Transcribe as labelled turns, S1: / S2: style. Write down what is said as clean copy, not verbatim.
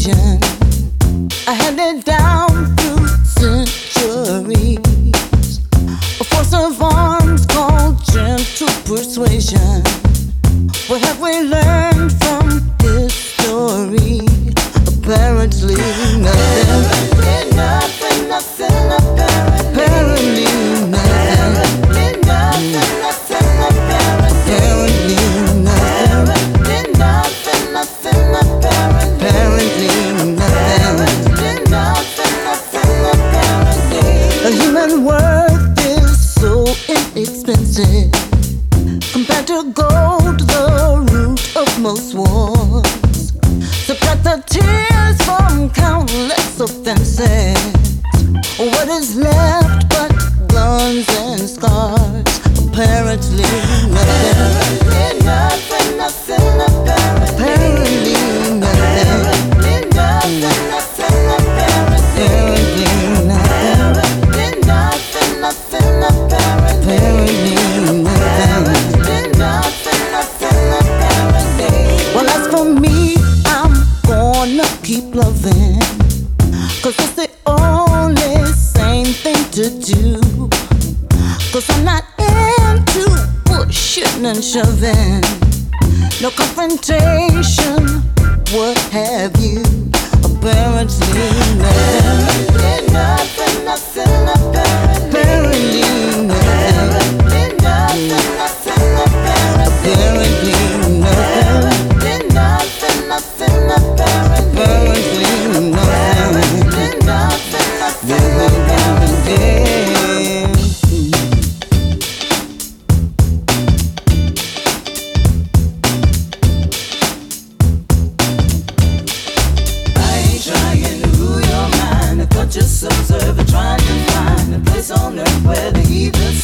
S1: persuasion. I had it down through centuries. A force of arms called gentle persuasion. What have we learned from history? Apparently nothing. Apparently nothing. Apparently nothing. A human worth is so inexpensive compared to gold, the root of most wars. Subtract the tears from countless offenses. What is left but guns and scars? Apparently nothing. Apparently nothing. Apparently nothing. Well, as for me, I'm gonna keep loving, 'cause it's the only sane thing to do. 'Cause I'm not into pushing and shoving, no confrontation, what have you. Apparently nothing. Apparently nothing. Apparently nothing. Apparently
S2: Just observe it, trying to find a place on earth where the heathen